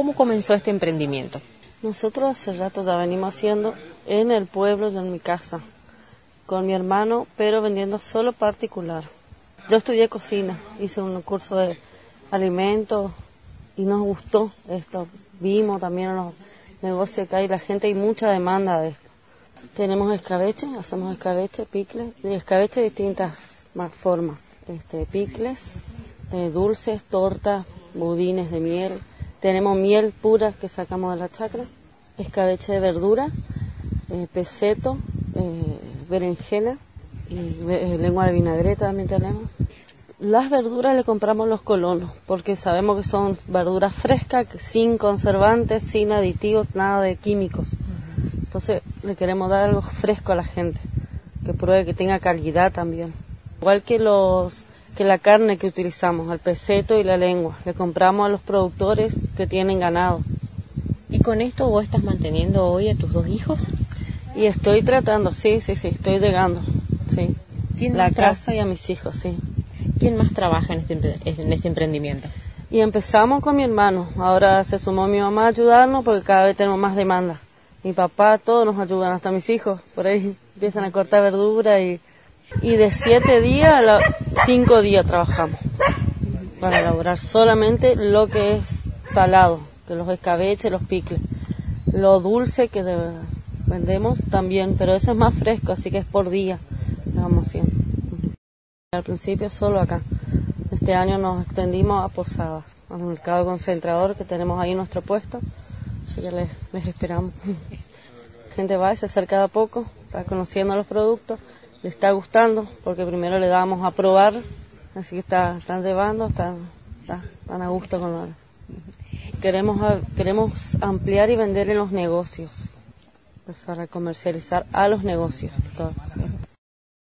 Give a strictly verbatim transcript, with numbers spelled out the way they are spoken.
¿Cómo comenzó este emprendimiento? Nosotros hace rato ya venimos haciendo en el pueblo y en mi casa, con mi hermano, pero vendiendo solo particular. Yo estudié cocina, hice un curso de alimentos y nos gustó esto. Vimos también en los negocios que hay, la gente, hay mucha demanda de esto. Tenemos escabeche, hacemos escabeche, picles, de escabeche de distintas formas. Este, picles, eh, dulces, tortas, budines de miel. Tenemos miel pura que sacamos de la chacra, escabeche de verdura, eh, peseto, eh, berenjena y eh, lengua de vinagreta también tenemos. Las verduras le compramos los colonos porque sabemos que son verduras frescas, sin conservantes, sin aditivos, nada de químicos. Entonces le queremos dar algo fresco a la gente, que pruebe, que tenga calidad también. Igual que los que la carne que utilizamos, el peseto y la lengua, le compramos a los productores que tienen ganado. ¿Y con esto vos estás manteniendo hoy a tus dos hijos? Y estoy tratando, sí, sí, sí, estoy llegando, sí. ¿Quién la casa y a mis hijos, sí. ¿Quién más trabaja en este, en este emprendimiento? Y empezamos con mi hermano, ahora se sumó mi mamá a ayudarnos porque cada vez tenemos más demanda. Mi papá, todos nos ayudan, hasta mis hijos, por ahí empiezan a cortar verdura y, y de siete días a la, cinco días trabajamos para elaborar solamente lo que es salado, que los escabeches, los picles. Lo dulce que de, vendemos también, pero eso es más fresco, así que es por día, lo vamos haciendo. Al principio solo acá. Este año nos extendimos a Posadas, al mercado concentrador que tenemos ahí en nuestro puesto. Así que les, les esperamos. La gente va y se acerca de a poco, está conociendo los productos, le está gustando, porque primero le damos a probar, así que está, están llevando, están, están, están a gusto con lo. Queremos, queremos ampliar y vender en los negocios, empezar a comercializar a los negocios. Todo.